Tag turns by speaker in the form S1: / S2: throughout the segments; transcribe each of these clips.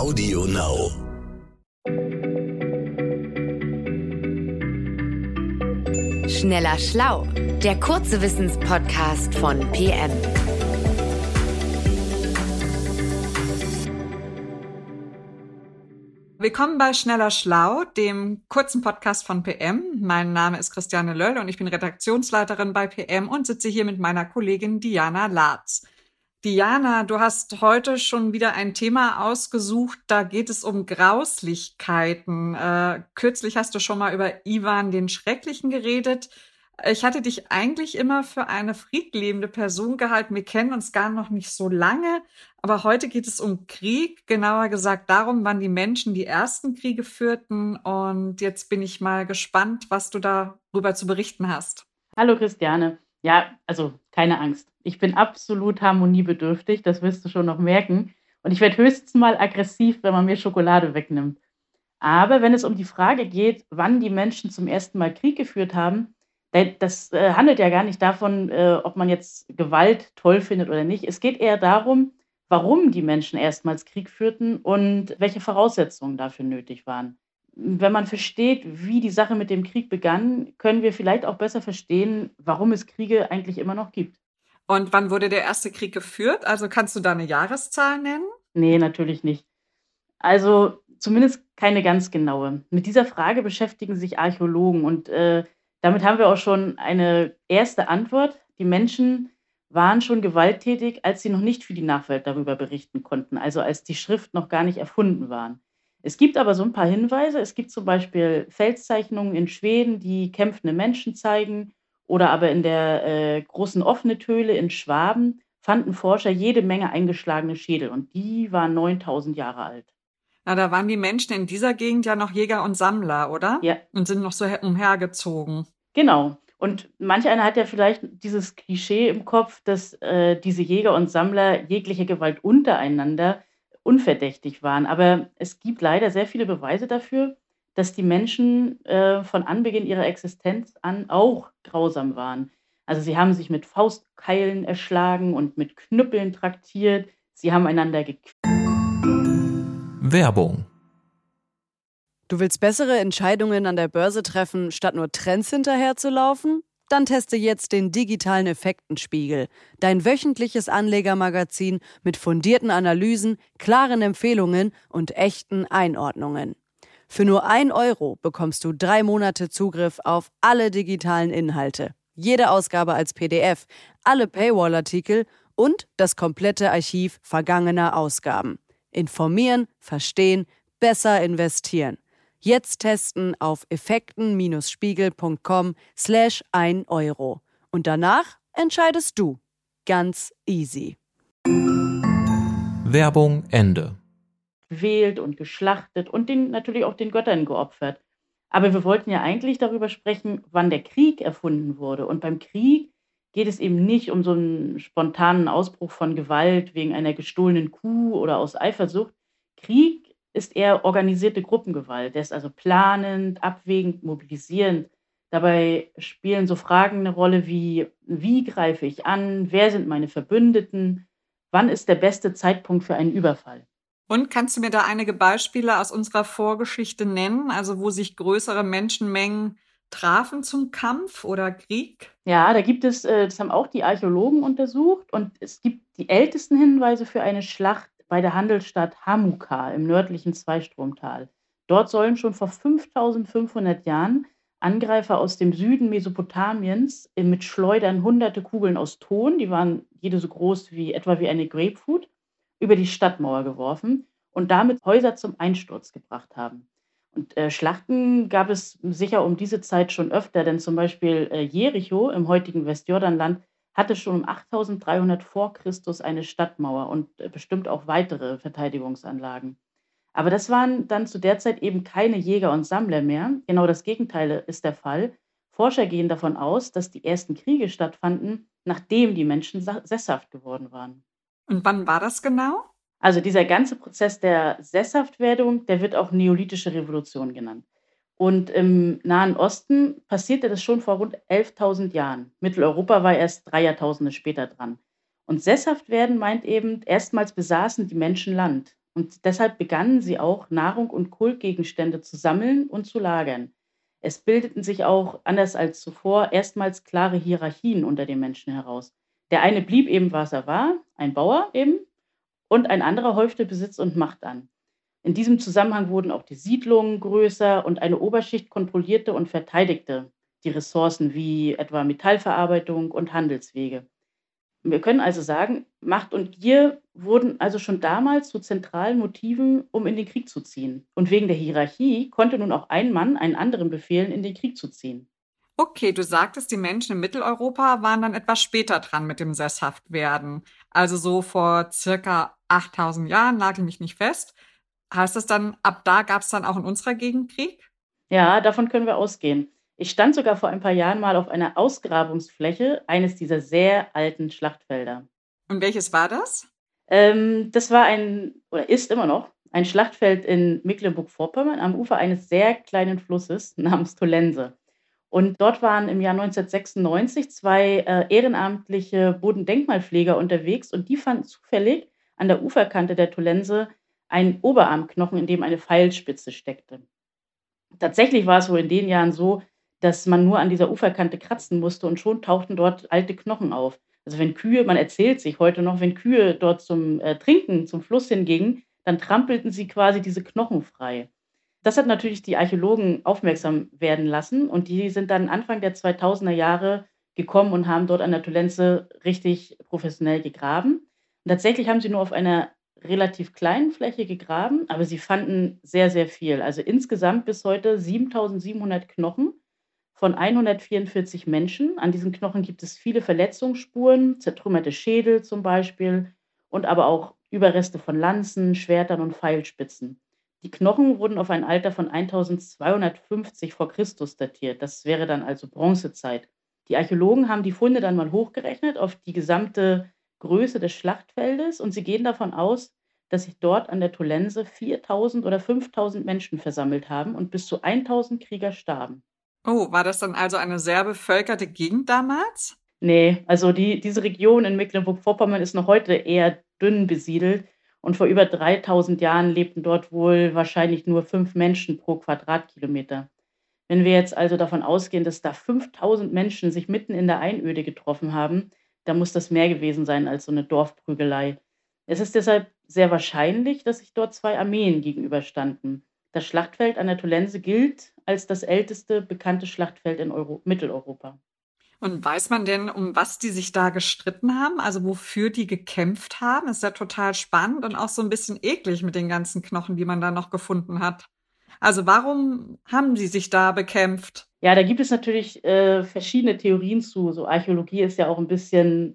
S1: Audio Now.
S2: Schneller Schlau, der kurze Wissenspodcast von PM.
S3: Willkommen bei Schneller Schlau, dem kurzen Podcast von PM. Mein Name ist Christiane Löll und ich bin Redaktionsleiterin bei PM und sitze hier mit meiner Kollegin Diana Laatz. Diana, du hast heute schon wieder ein Thema ausgesucht, da geht es um Grauslichkeiten. Kürzlich hast du schon mal über Iwan den Schrecklichen geredet. Ich hatte dich eigentlich immer für eine friedliebende Person gehalten. Wir kennen uns gar noch nicht so lange, aber heute geht es um Krieg, genauer gesagt darum, wann die Menschen die ersten Kriege führten. Und jetzt bin ich mal gespannt, was du darüber zu berichten hast.
S4: Hallo Christiane. Ja, also keine Angst. Ich bin absolut harmoniebedürftig, das wirst du schon noch merken. Und ich werde höchstens mal aggressiv, wenn man mir Schokolade wegnimmt. Aber wenn es um die Frage geht, wann die Menschen zum ersten Mal Krieg geführt haben, das handelt ja gar nicht davon, ob man jetzt Gewalt toll findet oder nicht. Es geht eher darum, warum die Menschen erstmals Krieg führten und welche Voraussetzungen dafür nötig waren. Wenn man versteht, wie die Sache mit dem Krieg begann, können wir vielleicht auch besser verstehen, warum es Kriege eigentlich immer noch gibt.
S3: Und wann wurde der erste Krieg geführt? Also kannst du da eine Jahreszahl nennen?
S4: Nee, natürlich nicht. Also zumindest keine ganz genaue. Mit dieser Frage beschäftigen sich Archäologen und damit haben wir auch schon eine erste Antwort. Die Menschen waren schon gewalttätig, als sie noch nicht für die Nachwelt darüber berichten konnten, also als die Schrift noch gar nicht erfunden waren. Es gibt aber so ein paar Hinweise. Es gibt zum Beispiel Felszeichnungen in Schweden, die kämpfende Menschen zeigen. Oder aber in der großen offenen Höhle in Schwaben fanden Forscher jede Menge eingeschlagene Schädel. Und die waren 9000 Jahre alt.
S3: Na, da waren die Menschen in dieser Gegend ja noch Jäger und Sammler, oder?
S4: Ja.
S3: Und sind noch so umhergezogen.
S4: Genau. Und manch einer hat ja vielleicht dieses Klischee im Kopf, dass diese Jäger und Sammler jegliche Gewalt untereinander unverdächtig waren. Aber es gibt leider sehr viele Beweise dafür, dass die Menschen von Anbeginn ihrer Existenz an auch grausam waren. Also sie haben sich mit Faustkeilen erschlagen und mit Knüppeln traktiert. Sie haben einander
S5: Werbung.
S6: Du willst bessere Entscheidungen an der Börse treffen, statt nur Trends hinterherzulaufen? Dann teste jetzt den digitalen Effektenspiegel, dein wöchentliches Anlegermagazin mit fundierten Analysen, klaren Empfehlungen und echten Einordnungen. Für nur 1 Euro bekommst du 3 Monate Zugriff auf alle digitalen Inhalte, jede Ausgabe als PDF, alle Paywall-Artikel und das komplette Archiv vergangener Ausgaben. Informieren, verstehen, besser investieren. Jetzt testen auf effekten-spiegel.com/1 Euro. Und danach entscheidest du. Ganz easy.
S5: Werbung Ende.
S4: Gewählt und geschlachtet und natürlich auch den Göttern geopfert. Aber wir wollten ja eigentlich darüber sprechen, wann der Krieg erfunden wurde. Und beim Krieg geht es eben nicht um so einen spontanen Ausbruch von Gewalt wegen einer gestohlenen Kuh oder aus Eifersucht. Krieg ist eher organisierte Gruppengewalt. Der ist also planend, abwägend, mobilisierend. Dabei spielen so Fragen eine Rolle wie greife ich an, wer sind meine Verbündeten, wann ist der beste Zeitpunkt für einen Überfall.
S3: Und kannst du mir da einige Beispiele aus unserer Vorgeschichte nennen, also wo sich größere Menschenmengen trafen zum Kampf oder Krieg?
S4: Ja, da gibt es, das haben auch die Archäologen untersucht und es gibt die ältesten Hinweise für eine Schlacht bei der Handelsstadt Hamukar im nördlichen Zweistromtal. Dort sollen schon vor 5500 Jahren Angreifer aus dem Süden Mesopotamiens mit Schleudern hunderte Kugeln aus Ton, die waren jede so groß etwa wie eine Grapefruit, über die Stadtmauer geworfen und damit Häuser zum Einsturz gebracht haben. Und Schlachten gab es sicher um diese Zeit schon öfter, denn zum Beispiel Jericho im heutigen Westjordanland hatte schon um 8300 vor Christus eine Stadtmauer und bestimmt auch weitere Verteidigungsanlagen. Aber das waren dann zu der Zeit eben keine Jäger und Sammler mehr. Genau das Gegenteil ist der Fall. Forscher gehen davon aus, dass die ersten Kriege stattfanden, nachdem die Menschen sesshaft geworden waren.
S3: Und wann war das genau?
S4: Also dieser ganze Prozess der Sesshaftwerdung, der wird auch Neolithische Revolution genannt. Und im Nahen Osten passierte das schon vor rund 11.000 Jahren. Mitteleuropa war erst 3 Jahrtausende später dran. Und sesshaft werden meint eben, erstmals besaßen die Menschen Land. Und deshalb begannen sie auch, Nahrung und Kultgegenstände zu sammeln und zu lagern. Es bildeten sich auch, anders als zuvor, erstmals klare Hierarchien unter den Menschen heraus. Der eine blieb eben, was er war, ein Bauer eben, und ein anderer häufte Besitz und Macht an. In diesem Zusammenhang wurden auch die Siedlungen größer und eine Oberschicht kontrollierte und verteidigte die Ressourcen wie etwa Metallverarbeitung und Handelswege. Wir können also sagen, Macht und Gier wurden also schon damals zu zentralen Motiven, um in den Krieg zu ziehen. Und wegen der Hierarchie konnte nun auch ein Mann einen anderen befehlen, in den Krieg zu ziehen.
S3: Okay, du sagtest, die Menschen in Mitteleuropa waren dann etwas später dran mit dem Sesshaftwerden. Also so vor circa 8000 Jahren, nagel mich nicht fest. Heißt das dann, ab da gab es dann auch in unserer Gegend Krieg?
S4: Ja, davon können wir ausgehen. Ich stand sogar vor ein paar Jahren mal auf einer Ausgrabungsfläche eines dieser sehr alten Schlachtfelder.
S3: Und welches war das?
S4: Das war oder ist immer noch ein Schlachtfeld in Mecklenburg-Vorpommern am Ufer eines sehr kleinen Flusses namens Tolense. Und dort waren im Jahr 1996 zwei ehrenamtliche Bodendenkmalpfleger unterwegs und die fanden zufällig an der Uferkante der Tolense einen Oberarmknochen, in dem eine Pfeilspitze steckte. Tatsächlich war es wohl in den Jahren so, dass man nur an dieser Uferkante kratzen musste und schon tauchten dort alte Knochen auf. Also wenn Kühe, man erzählt sich heute noch, wenn Kühe dort zum Trinken zum Fluss hingingen, dann trampelten sie quasi diese Knochen frei. Das hat natürlich die Archäologen aufmerksam werden lassen und die sind dann Anfang der 2000er Jahre gekommen und haben dort an der Tolense richtig professionell gegraben. Und tatsächlich haben sie nur auf einer relativ kleinen Fläche gegraben, aber sie fanden sehr, sehr viel. Also insgesamt bis heute 7.700 Knochen von 144 Menschen. An diesen Knochen gibt es viele Verletzungsspuren, zertrümmerte Schädel zum Beispiel und aber auch Überreste von Lanzen, Schwertern und Pfeilspitzen. Die Knochen wurden auf ein Alter von 1250 vor Christus datiert. Das wäre dann also Bronzezeit. Die Archäologen haben die Funde dann mal hochgerechnet auf die gesamte Größe des Schlachtfeldes und sie gehen davon aus, dass sich dort an der Tolense 4.000 oder 5.000 Menschen versammelt haben und bis zu 1.000 Krieger starben.
S3: Oh, war das dann also eine sehr bevölkerte Gegend damals?
S4: Nee, also diese Region in Mecklenburg-Vorpommern ist noch heute eher dünn besiedelt und vor über 3.000 Jahren lebten dort wohl wahrscheinlich nur 5 Menschen pro Quadratkilometer. Wenn wir jetzt also davon ausgehen, dass da 5.000 Menschen sich mitten in der Einöde getroffen haben, dann muss das mehr gewesen sein als so eine Dorfprügelei. Es ist deshalb sehr wahrscheinlich, dass sich dort 2 Armeen gegenüberstanden. Das Schlachtfeld an der Tolense gilt als das älteste bekannte Schlachtfeld in Mitteleuropa.
S3: Und weiß man denn, um was die sich da gestritten haben? Also wofür die gekämpft haben? Ist ja total spannend und auch so ein bisschen eklig mit den ganzen Knochen, die man da noch gefunden hat. Also warum haben die sich da bekämpft?
S4: Ja, da gibt es natürlich verschiedene Theorien zu. So Archäologie ist ja auch ein bisschen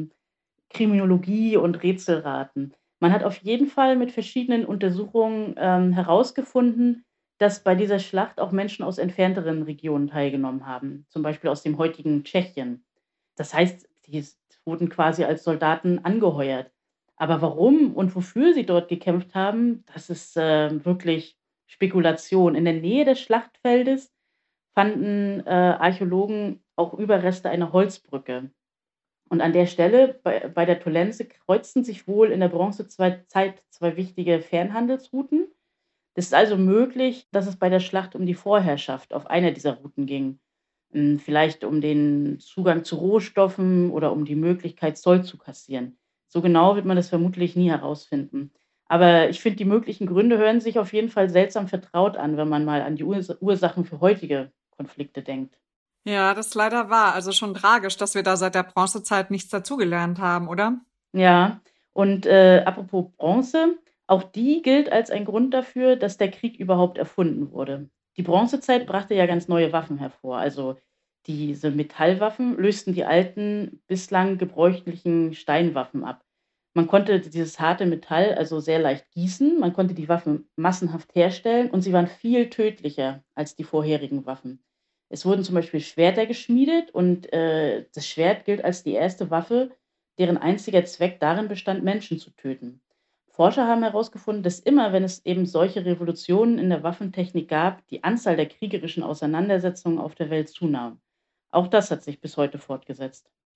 S4: Kriminologie und Rätselraten. Man hat auf jeden Fall mit verschiedenen Untersuchungen herausgefunden, dass bei dieser Schlacht auch Menschen aus entfernteren Regionen teilgenommen haben, zum Beispiel aus dem heutigen Tschechien. Das heißt, die wurden quasi als Soldaten angeheuert. Aber warum und wofür sie dort gekämpft haben, das ist wirklich Spekulation. In der Nähe des Schlachtfeldes fanden Archäologen auch Überreste einer Holzbrücke. Und an der Stelle bei der Tolense kreuzten sich wohl in der Bronzezeit zwei wichtige Fernhandelsrouten. Es ist also möglich, dass es bei der Schlacht um die Vorherrschaft auf einer dieser Routen ging. Vielleicht um den Zugang zu Rohstoffen oder um die Möglichkeit, Zoll zu kassieren. So genau wird man das vermutlich nie herausfinden. Aber ich finde, die möglichen Gründe hören sich auf jeden Fall seltsam vertraut an, wenn man mal an die Ursachen für heutige Konflikte denkt.
S3: Ja, das ist leider wahr. Also schon tragisch, dass wir da seit der Bronzezeit nichts dazugelernt haben, oder?
S4: Ja, und apropos Bronze, auch die gilt als ein Grund dafür, dass der Krieg überhaupt erfunden wurde. Die Bronzezeit brachte ja ganz neue Waffen hervor. Also diese Metallwaffen lösten die alten, bislang gebräuchlichen Steinwaffen ab. Man konnte dieses harte Metall also sehr leicht gießen, man konnte die Waffen massenhaft herstellen und sie waren viel tödlicher als die vorherigen Waffen. Es wurden zum Beispiel Schwerter geschmiedet und das Schwert gilt als die erste Waffe, deren einziger Zweck darin bestand, Menschen zu töten. Forscher haben herausgefunden, dass immer, wenn es eben solche Revolutionen in der Waffentechnik gab, die Anzahl der kriegerischen Auseinandersetzungen auf der Welt zunahm. Auch das hat sich bis heute fortgesetzt.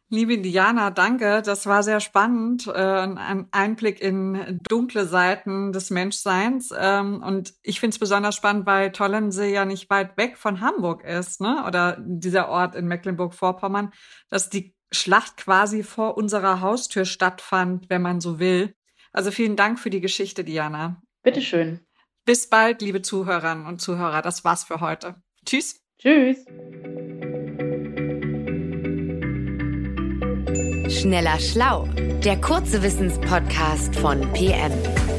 S3: Liebe Diana, danke. Das war sehr spannend. Ein Einblick in dunkle Seiten des Menschseins. Und ich finde es besonders spannend, weil Tollensee ja nicht weit weg von Hamburg ist, ne? Oder dieser Ort in Mecklenburg-Vorpommern, dass die Schlacht quasi vor unserer Haustür stattfand, wenn man so will. Also vielen Dank für die Geschichte, Diana.
S4: Bitteschön.
S3: Bis bald, liebe Zuhörerinnen und Zuhörer. Das war's für heute. Tschüss.
S4: Tschüss.
S2: Schneller Schlau, der kurze Wissenspodcast von PM.